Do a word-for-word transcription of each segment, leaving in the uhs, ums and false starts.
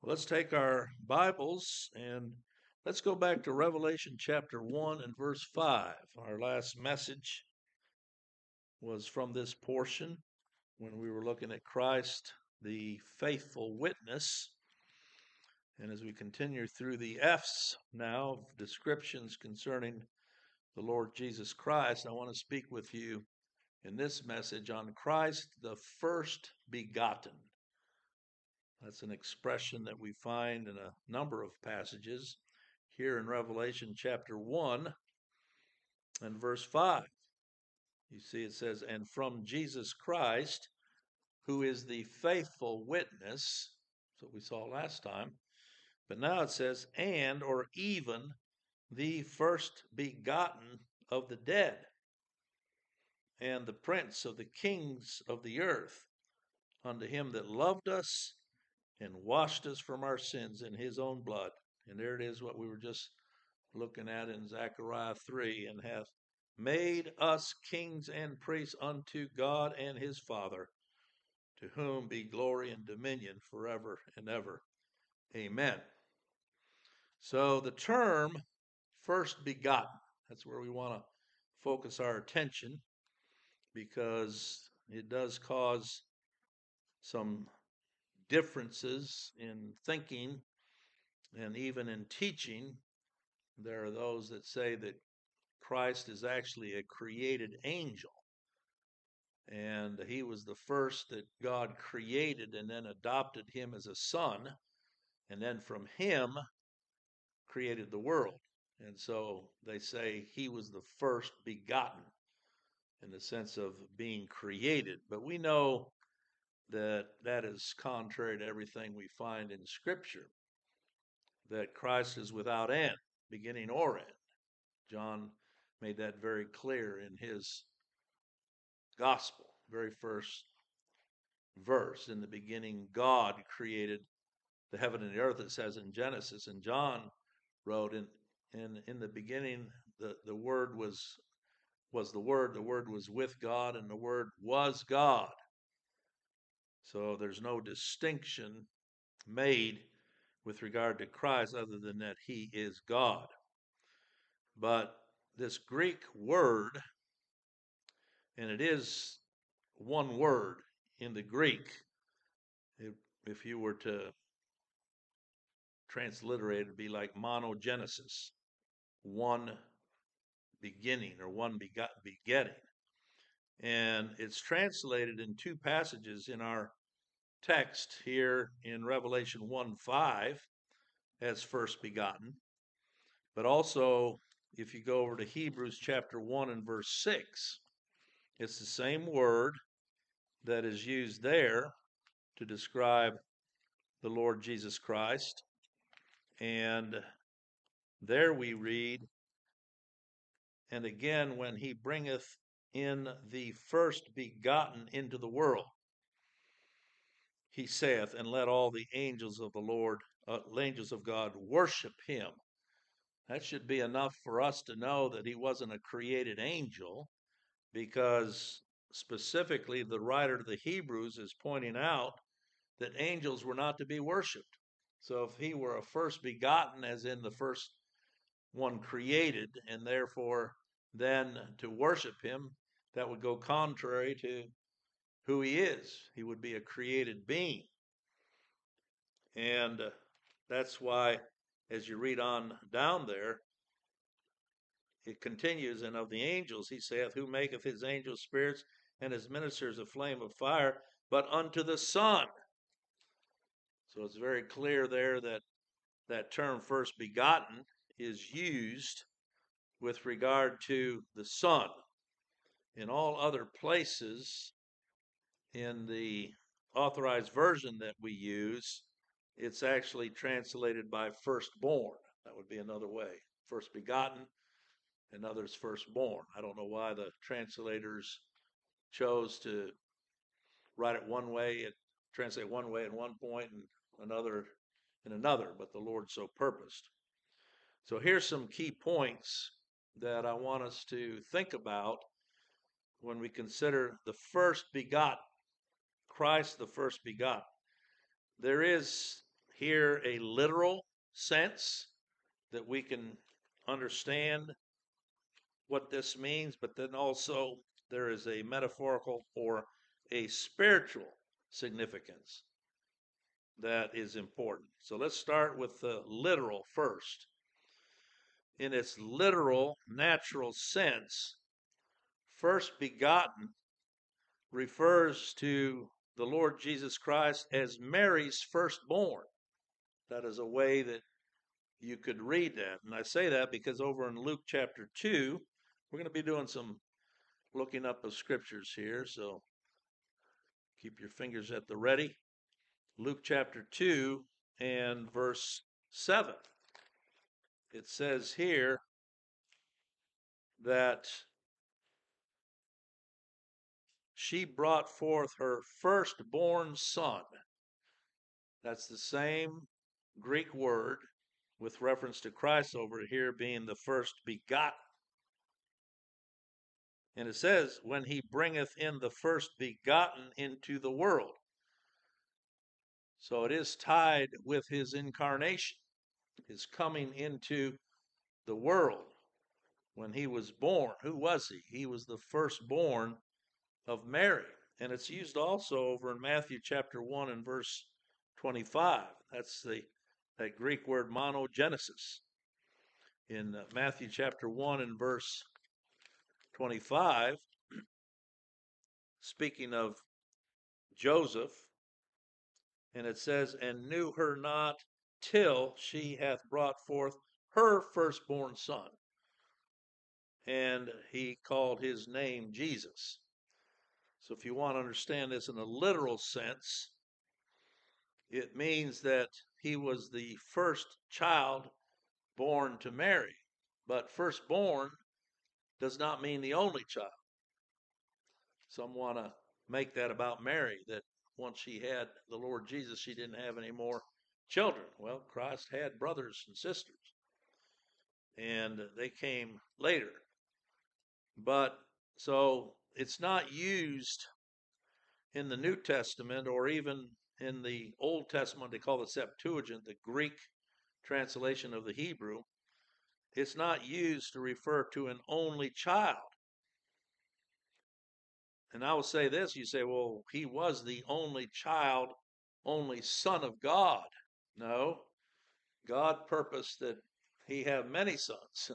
Let's take our Bibles and let's go back to Revelation chapter one and verse five. Our last message was from this portion when we were looking at Christ, the faithful witness. And as we continue through the F's now of descriptions concerning the Lord Jesus Christ, I want to speak with you in this message on Christ, the first begotten. That's an expression that we find in a number of passages here in Revelation chapter one and verse five. You see, it says, and from Jesus Christ, who is the faithful witness. That's what we saw last time. But now it says, and or even the first begotten of the dead, and the prince of the kings of the earth, unto him that loved us and washed us from our sins in his own blood. And there it is, what we were just looking at in Zechariah three, and hath made us kings and priests unto God and his Father, to whom be glory and dominion forever and ever. Amen. So the term first begotten, that's where we want to focus our attention, because it does cause some differences in thinking and even in teaching. There are those that say that Christ is actually a created angel, and he was the first that God created and then adopted him as a son, and then from him created the world. And so they say he was the first begotten in the sense of being created. But we know that that is contrary to everything we find in Scripture, that Christ is without end, beginning or end. John made that very clear in his gospel, very first verse. In the beginning, God created the heaven and the earth, it says in Genesis. And John wrote, in in, in the beginning, the, the word was was the word, the word was with God, and the word was God. So there's no distinction made with regard to Christ other than that he is God. But this Greek word, and it is one word in the Greek, if, if you were to transliterate, it would be like monogenesis, one beginning or one begot, begetting. And it's translated in two passages in our text here in Revelation one five as first begotten. But also, if you go over to Hebrews chapter one and verse six, it's the same word that is used there to describe the Lord Jesus Christ. And there we read, and again, when he bringeth in the first begotten into the world, he saith, and let all the angels of the Lord, uh, angels of God, worship him. That should be enough for us to know that he wasn't a created angel, because specifically the writer of the Hebrews is pointing out that angels were not to be worshiped. So if he were a first begotten, as in the first one created, and therefore then to worship him, that would go contrary to who he is. He would be a created being. And uh, that's why, as you read on down there, it continues, and of the angels he saith, who maketh his angels spirits and his ministers a flame of fire, but unto the Son. So it's very clear there that that term first begotten is used with regard to the Son. In all other places in the authorized version that we use, it's actually translated by firstborn. That would be another way. First begotten, and others firstborn. I don't know why the translators chose to write it one way, it translate one way at one point and another in another, but the Lord so purposed. So here's some key points that I want us to think about when we consider the first begotten, Christ the first begotten. There is here a literal sense that we can understand what this means, but then also there is a metaphorical or a spiritual significance that is important. So let's start with the literal first. In its literal, natural sense, first begotten refers to the Lord Jesus Christ as Mary's firstborn. That is a way that you could read that. And I say that because over in Luke chapter two, we're going to be doing some looking up of scriptures here. So keep your fingers at the ready. Luke chapter two and verse seven. It says here that she brought forth her firstborn son. That's the same Greek word with reference to Christ over here being the first begotten. And it says, when he bringeth in the first begotten into the world. So it is tied with his incarnation, his coming into the world. When he was born, who was he? He was the firstborn of Mary. And it's used also over in Matthew chapter one and verse twenty-five. That's the that Greek word monogenesis. In Matthew chapter one and verse twenty-five, speaking of Joseph, and it says, and knew her not till she hath brought forth her firstborn son. And he called his name Jesus. So if you want to understand this in a literal sense, it means that he was the first child born to Mary. But firstborn does not mean the only child. Some want to make that about Mary, that once she had the Lord Jesus, she didn't have any more children. Well, Christ had brothers and sisters, and they came later. But so it's not used in the New Testament or even in the Old Testament. They call the Septuagint, the Greek translation of the Hebrew. It's not used to refer to an only child. And I will say this, you say, well, he was the only child, only son of God. No, God purposed that he have many sons.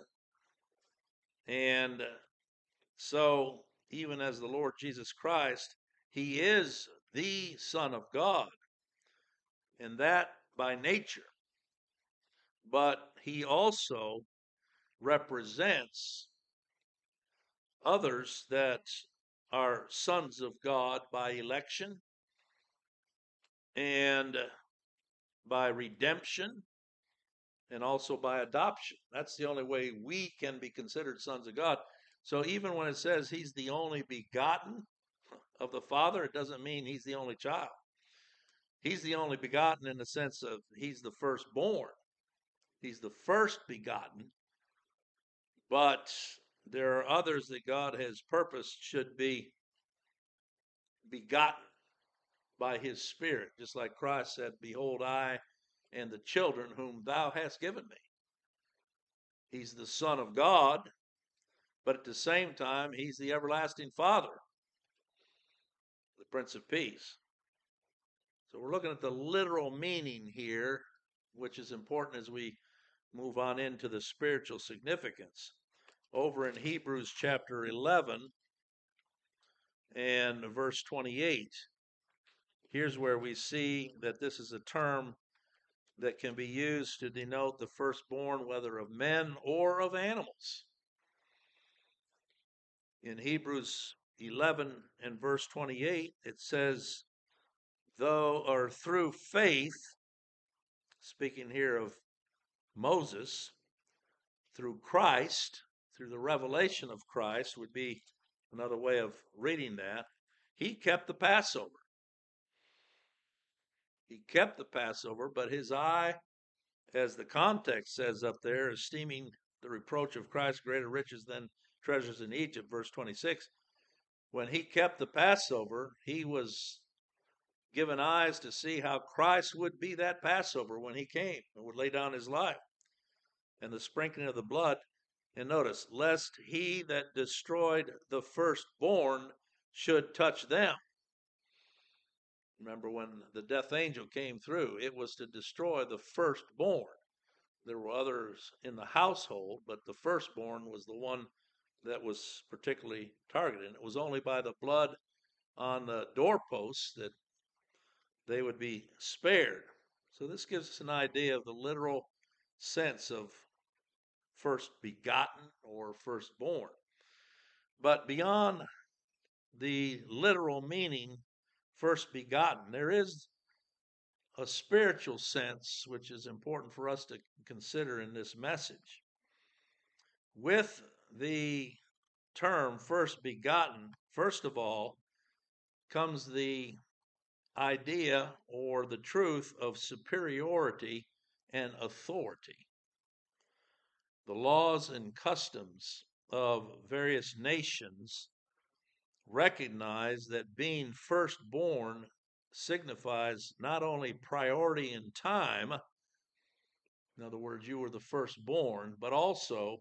And so even as the Lord Jesus Christ, he is the Son of God, and that by nature. But he also represents others that are sons of God by election and by redemption and also by adoption. That's the only way we can be considered sons of God. So even when it says he's the only begotten of the Father, it doesn't mean he's the only child. He's the only begotten in the sense of he's the firstborn. He's the first begotten. But there are others that God has purposed should be begotten by his Spirit. Just like Christ said, behold, I and the children whom thou hast given me. He's the Son of God, but at the same time, he's the everlasting Father, the Prince of Peace. So we're looking at the literal meaning here, which is important as we move on into the spiritual significance. Over in Hebrews chapter eleven and verse twenty-eight, here's where we see that this is a term that can be used to denote the firstborn, whether of men or of animals. In Hebrews eleven and verse twenty-eight, it says, though or through faith, speaking here of Moses, through Christ, through the revelation of Christ would be another way of reading that, he kept the Passover. He kept the Passover, but his eye, as the context says up there, esteeming the reproach of Christ greater riches than treasures in Egypt, verse twenty-six, when he kept the Passover, he was given eyes to see how Christ would be that Passover when he came and would lay down his life, and the sprinkling of the blood. And notice, lest he that destroyed the firstborn should touch them. Remember when the death angel came through, it was to destroy the firstborn. There were others in the household, but the firstborn was the one that was particularly targeted. And it was only by the blood on the doorposts that they would be spared. So this gives us an idea of the literal sense of first begotten or firstborn. But beyond the literal meaning, first begotten, there is a spiritual sense which is important for us to consider in this message. With the term first begotten, first of all, comes the idea or the truth of superiority and authority. The laws and customs of various nations recognize that being firstborn signifies not only priority in time, in other words, you were the firstborn, but also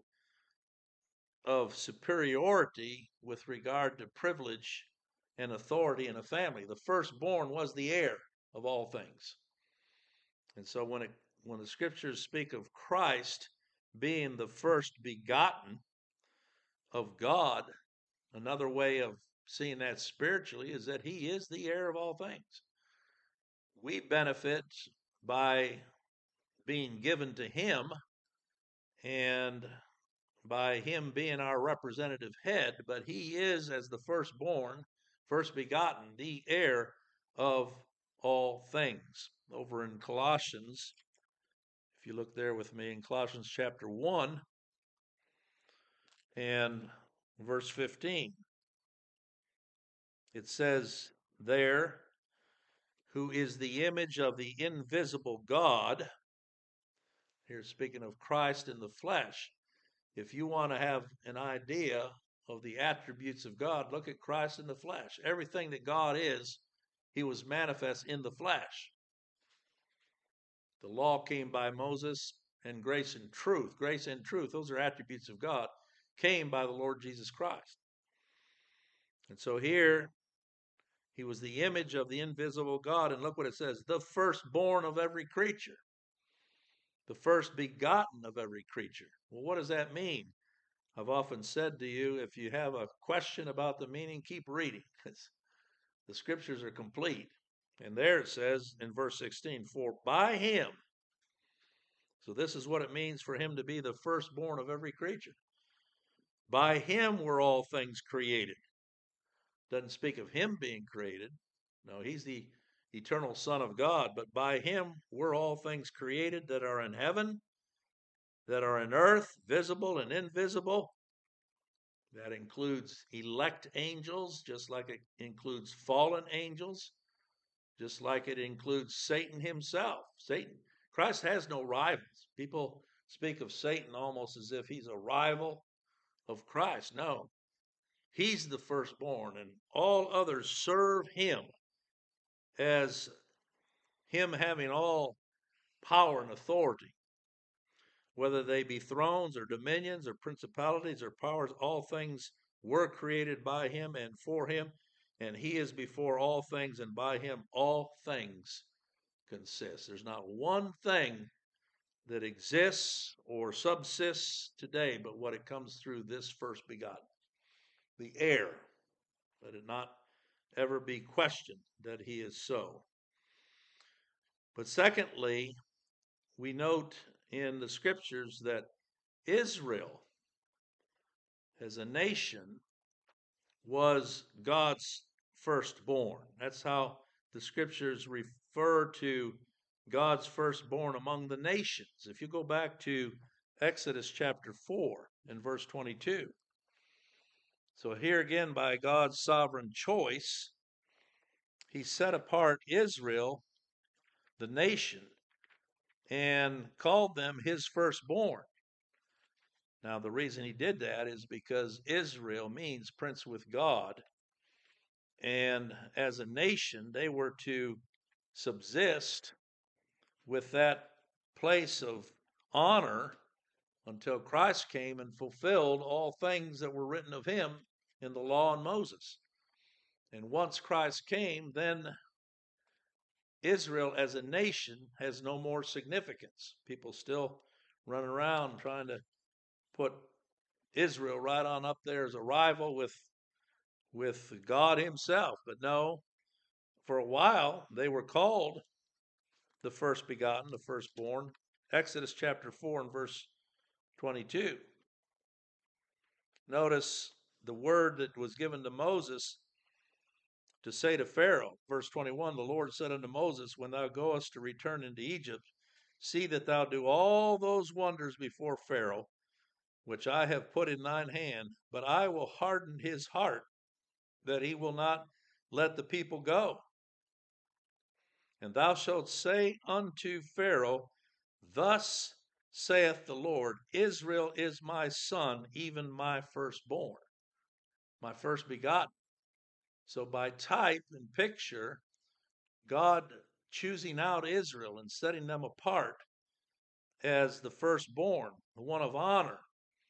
of superiority with regard to privilege and authority in a family. The firstborn was the heir of all things. And so when it when the scriptures speak of Christ being the first begotten of God, another way of seeing that spiritually is that he is the heir of all things. We benefit by being given to him and by him being our representative head, but he is, as the firstborn, first begotten, the heir of all things. Over in Colossians, if you look there with me in Colossians chapter one and verse fifteen, it says there, who is the image of the invisible God. Here speaking of Christ in the flesh. If you want to have an idea of the attributes of God, look at Christ in the flesh. Everything that God is, he was manifest in the flesh. The law came by Moses, and grace and truth, grace and truth, those are attributes of God, came by the Lord Jesus Christ. And so here, he was the image of the invisible God, and look what it says, the firstborn of every creature. The first begotten of every creature. Well, what does that mean? I've often said to you, if you have a question about the meaning, keep reading. The scriptures are complete. And there it says in verse sixteen, for by him, so this is what it means for him to be the firstborn of every creature. By him were all things created. Doesn't speak of him being created. No, he's the eternal Son of God, but by him were all things created that are in heaven, that are in earth, visible and invisible. That includes elect angels, just like it includes fallen angels, just like it includes Satan himself. Satan, Christ has no rivals. People speak of Satan almost as if he's a rival of Christ. No, he's the firstborn, and all others serve him as him having all power and authority. Whether they be thrones or dominions or principalities or powers, all things were created by him and for him, and he is before all things, and by him all things consist. There's not one thing that exists or subsists today but what it comes through this first begotten, the heir. Let it not ever be questioned that he is so. But secondly, we note in the scriptures that Israel as a nation was God's firstborn. That's how the scriptures refer to God's firstborn among the nations. If you go back to Exodus chapter four and verse twenty-two. So here again, by God's sovereign choice, he set apart Israel, the nation, and called them his firstborn. Now, the reason he did that is because Israel means prince with God, And as a nation, they were to subsist with that place of honor until Christ came and fulfilled all things that were written of him in the law and Moses. And once Christ came, then Israel as a nation has no more significance. People still run around trying to put Israel right on up there as a rival with with God himself. But no, for a while they were called the first begotten, the firstborn. Exodus chapter four and verse twenty-two. Notice the word that was given to Moses to say to Pharaoh, verse twenty-one, the Lord said unto Moses, when thou goest to return into Egypt, see that thou do all those wonders before Pharaoh, which I have put in thine hand, but I will harden his heart, that he will not let the people go. And thou shalt say unto Pharaoh, thus saith the Lord, Israel is my son, even my firstborn, my first begotten. So by type and picture, God choosing out Israel and setting them apart as the firstborn, the one of honor.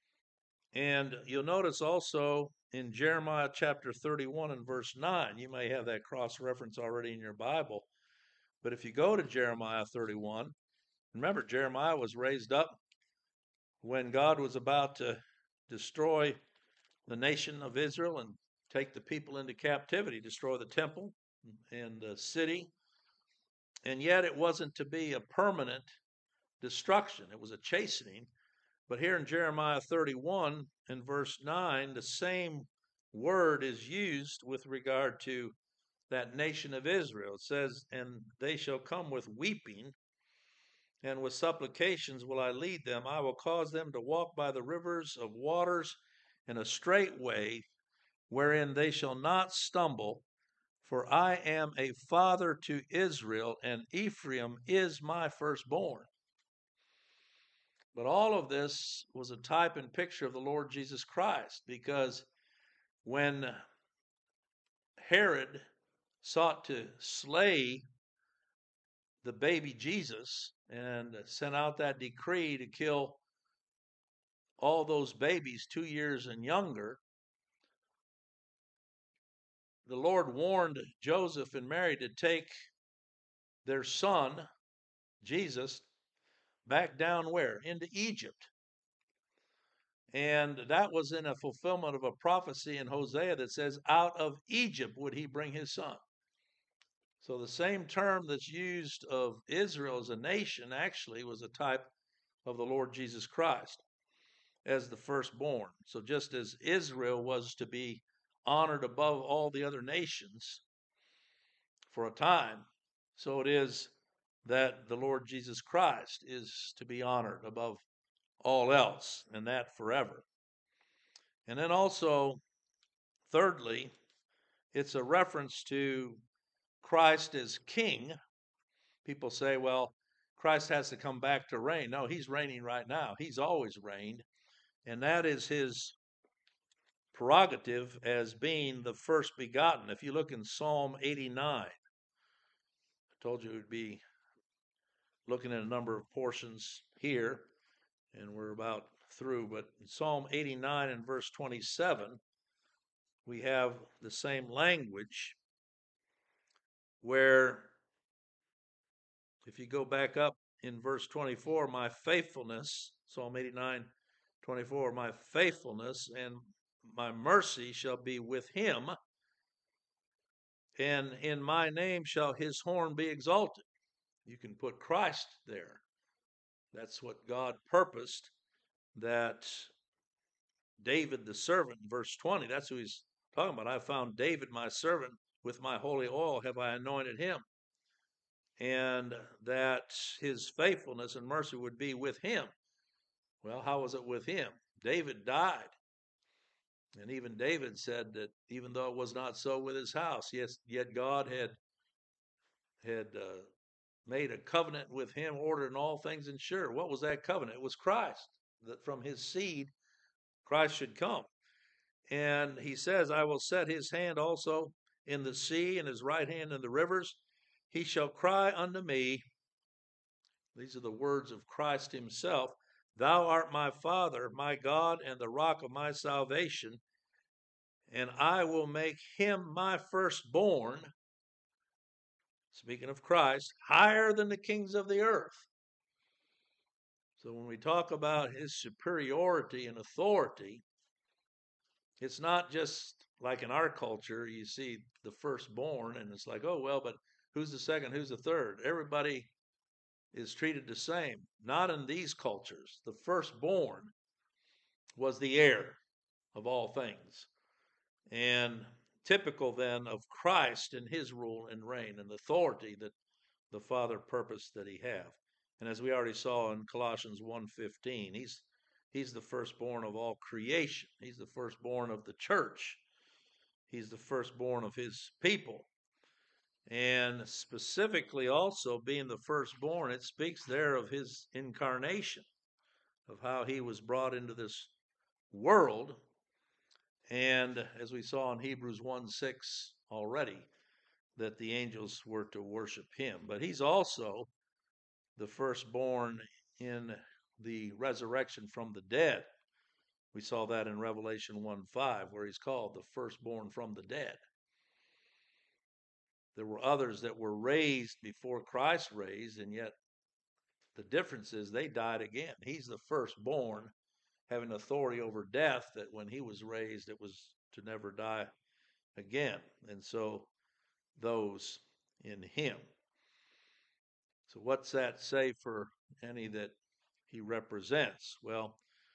And you'll notice also in Jeremiah chapter thirty-one and verse nine, you may have that cross-reference already in your Bible, but if you go to Jeremiah thirty-one, remember Jeremiah was raised up when God was about to destroy the nation of Israel and take the people into captivity, destroy the temple and the city. And yet it wasn't to be a permanent destruction. It was a chastening. But here in Jeremiah thirty-one and verse nine, the same word is used with regard to that nation of Israel. It says, and they shall come with weeping, and with supplications will I lead them. I will cause them to walk by the rivers of waters in a straight way, wherein they shall not stumble. For I am a father to Israel, and Ephraim is my firstborn. But all of this was a type and picture of the Lord Jesus Christ, because when Herod sought to slay the baby Jesus and sent out that decree to kill all those babies two years and younger, the Lord warned Joseph and Mary to take their son, Jesus, back down where? Into Egypt. And that was in a fulfillment of a prophecy in Hosea that says, out of Egypt would he bring his son. So the same term that's used of Israel as a nation actually was a type of the Lord Jesus Christ as the firstborn. So just as Israel was to be honored above all the other nations for a time, so it is that the Lord Jesus Christ is to be honored above all else, and that forever. And then also, thirdly, it's a reference to Christ as king. People say, well, Christ has to come back to reign. No, he's reigning right now. He's always reigned. And that is his prerogative as being the first begotten. If you look in Psalm eighty-nine, I told you we'd be looking at a number of portions here, and we're about through. But in Psalm eighty-nine and verse twenty-seven, we have the same language where, if you go back up in verse twenty-four, my faithfulness, Psalm eighty-nine, twenty-four, my faithfulness and my mercy shall be with him, and in my name shall his horn be exalted. You can put Christ there. That's what God purposed, that David the servant, verse twenty, that's who he's talking about. I found David my servant, with my holy oil have I anointed him. And that his faithfulness and mercy would be with him. Well, how was it with him? David died. And even David said that even though it was not so with his house, yes, yet God had had uh, made a covenant with him, ordered in all things and sure. What was that covenant? It was Christ, that from his seed Christ should come. And he says, I will set his hand also in the sea and his right hand in the rivers. He shall cry unto me. These are the words of Christ himself. Thou art my Father, my God, and the rock of my salvation, and I will make him my firstborn, speaking of Christ, higher than the kings of the earth. So when we talk about his superiority and authority, it's not just like in our culture, you see the firstborn, and it's like, oh, well, but who's the second? Who's the third? Everybody is treated the same. Not in these cultures. The firstborn was the heir of all things. And typical then of Christ and his rule and reign and the authority that the Father purposed that he have. And as we already saw in Colossians one fifteen, he's he's the firstborn of all creation. He's the firstborn of the church. He's the firstborn of his people. And specifically also being the firstborn, it speaks there of his incarnation, of how he was brought into this world. And as we saw in Hebrews one six already, that the angels were to worship him. But he's also the firstborn in the resurrection from the dead. We saw that in Revelation one five, where he's called the firstborn from the dead. There were others that were raised before Christ raised, and yet the difference is they died again. He's the firstborn, having authority over death, that when he was raised, it was to never die again. And so those in him. So what's that say for any that he represents? Well,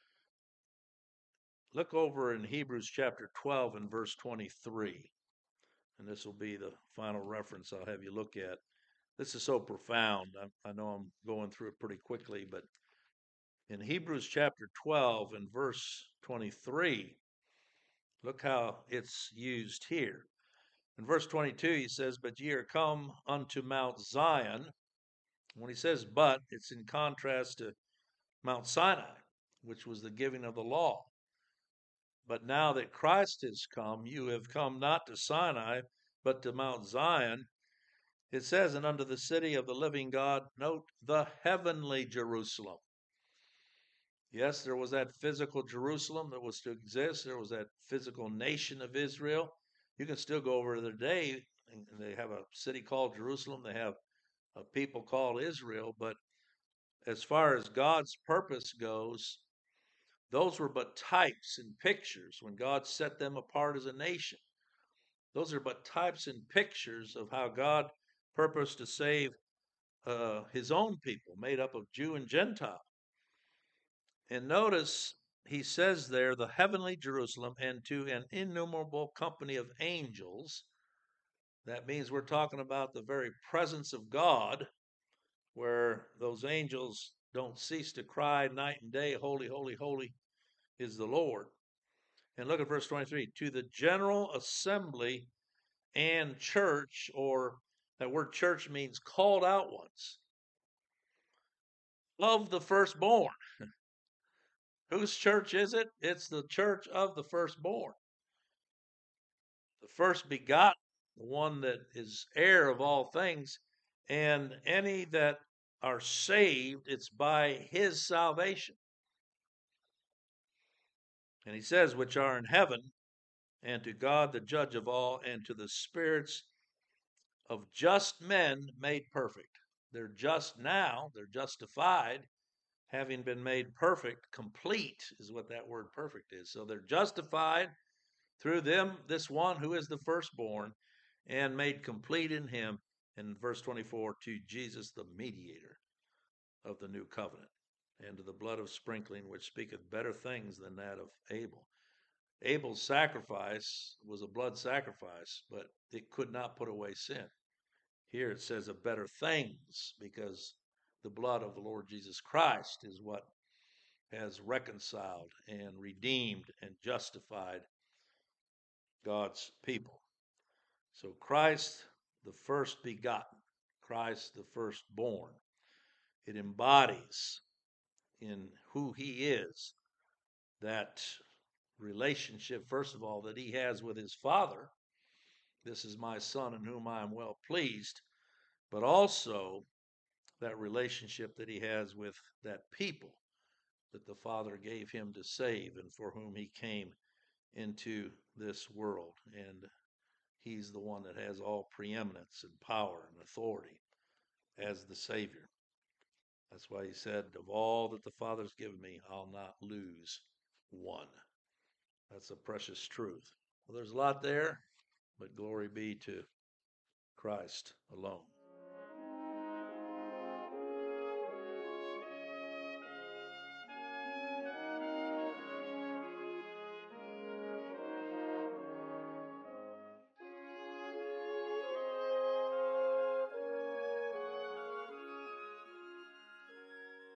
look over in Hebrews chapter twelve and verse twenty-three. And this will be the final reference I'll have you look at. This is so profound. I, I know I'm going through it pretty quickly, but in Hebrews chapter twelve and verse twenty-three, look how it's used here. In verse twenty-two, he says, but ye are come unto Mount Zion. When he says but, it's in contrast to Mount Sinai, which was the giving of the law. But now that Christ has come, you have come not to Sinai, but to Mount Zion. It says, and unto the city of the living God, note, the heavenly Jerusalem. Yes, there was that physical Jerusalem that was to exist. There was that physical nation of Israel. You can still go over there today, and they have a city called Jerusalem. They have a people called Israel. But as far as God's purpose goes, those were but types and pictures when God set them apart as a nation. Those are but types and pictures of how God purposed to save uh, his own people, made up of Jew and Gentile. And notice he says there, the heavenly Jerusalem, and to an innumerable company of angels. That means we're talking about the very presence of God, where those angels don't cease to cry night and day, holy, holy, holy is the Lord. And look at verse twenty-three, to the general assembly and church, or that word church means called out ones, of the firstborn. Whose church is it? It's the church of the firstborn. The first begotten, the one that is heir of all things, and any that are saved, it's by his salvation. And he says, which are in heaven, and to God the judge of all, and to the spirits of just men made perfect. They're just now, they're justified, having been made perfect. Complete is what that word perfect is. So they're justified through them, this one who is the firstborn, and made complete in him. In verse twenty-four, to Jesus the mediator of the new covenant, and to the blood of sprinkling, which speaketh better things than that of Abel. Abel's sacrifice was a blood sacrifice, but it could not put away sin. Here it says of better things, because the blood of the Lord Jesus Christ is what has reconciled and redeemed and justified God's people. So Christ, the first begotten, Christ, the firstborn, it embodies in who he is that relationship, first of all, that he has with his Father, this is my Son in whom I am well pleased, but also that relationship that he has with that people that the Father gave him to save and for whom he came into this world. And he's the one that has all preeminence and power and authority as the Savior. That's why he said, of all that the Father's given me, I'll not lose one. That's a precious truth. Well, there's a lot there, but glory be to Christ alone.